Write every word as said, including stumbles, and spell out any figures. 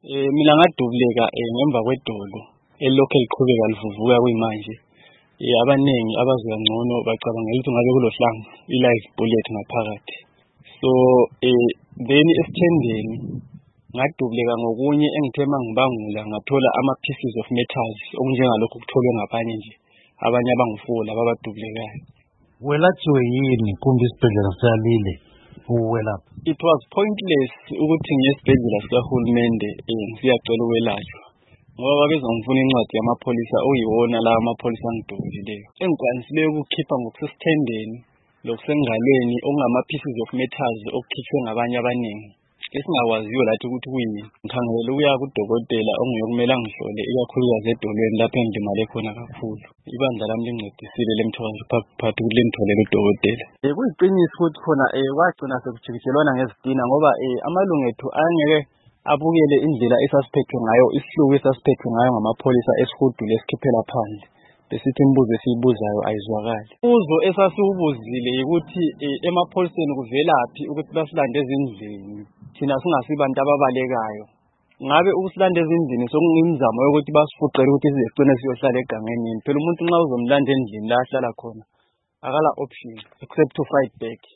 Eh mina ngadubuleka eh, ngemva kwedolo elokhu eliqhubeka livuvuka kuyimanje. Eh abaningi abazwe ngcono bacabanga ukuthi ngabe kulohlanga i-live bullet ngaphakathi. So eh then esithendeni ngadubuleka ngokunye engithe mangibangula ngathola ama-pieces of metals okunjengalokhu kutholwe ngabanye nje abanye abangufula ababadubulekayo. Welathiwe yini kumbe isibhedlela siyalile ukwelapha? It was pointless ukuthi ngesibhedlela sikahulumende eh siyacela ukwelatshwa ngoba babezongifuna incwadi yamapholisa oyiwona la amapholisa angidubulileyo engikwanisileyo ukukhipha ngokusesithendeni lokusengalweni okungama-pieces of metals okukhishwe ngabanye abaningi esingakwaziyo lathi ukuthi kuyini. Ngikhangele ukuya kudokotela onguye okumele angihlole ikakhulukazi edolweni lapho engilimale khona kakhulu. Ibandla lami lincedisile lemthokozo phakathi ukuthi lingitholele udokotela. Eh kuyiqiniso ukuthi khona eh kwagcina sekujikijelwana ngezitina ngoba eh amalungu ethu angeke abukele indlela esasiphethwe ngayo isihluku esasiphethwe ngayo ngamapholisa esihudu lesikhiphela phandle. Besithi imibuzo esiyibuzayo ayizwakali. Uzo esasiwubuzile ukuthi emapholiseni kuvelaphi ukuthi basilande ezindlini thina singasibantu ababalekayo. Ngabe ukusilanda ezindlini sokungimizamo yokuthi basifuqele ukuthi sizigcine siyohlala egangeni. Phela umuntu nxa uzomlanda endlini la ahlala khona akala option except to fight back.